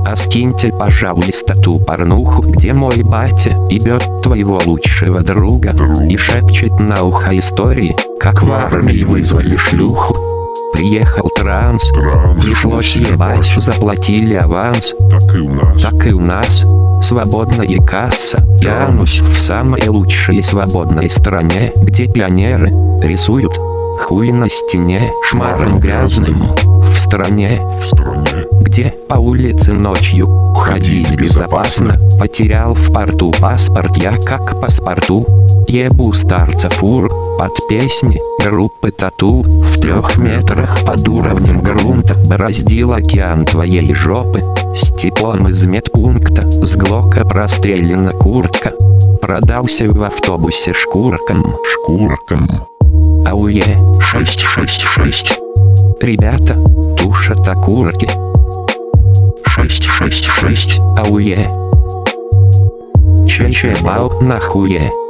А скиньте, пожалуйста, ту порнуху, где мой батя ебет твоего лучшего друга и шепчет на ухо истории, как в армии вызвали шлюху. Приехал транс, пришлось ебать, заплатили аванс. Так и у нас свободная касса. Янусь в самой лучшей свободной стране, где пионеры рисуют хуй на стене шмаром грязным. В стране, где по улице ночью ходить безопасно. Потерял в порту паспорт я, как паспорту. Ебу старца фур под песни группы Тату. В 3 метрах под уровнем грунта бороздил океан твоей жопы. С типом из медпункта с глока прострелена куртка. Продался в автобусе шкуркам. Ауе 666. Ребята тушат окурки. 666. Ауе. Че-че-бау нахуе.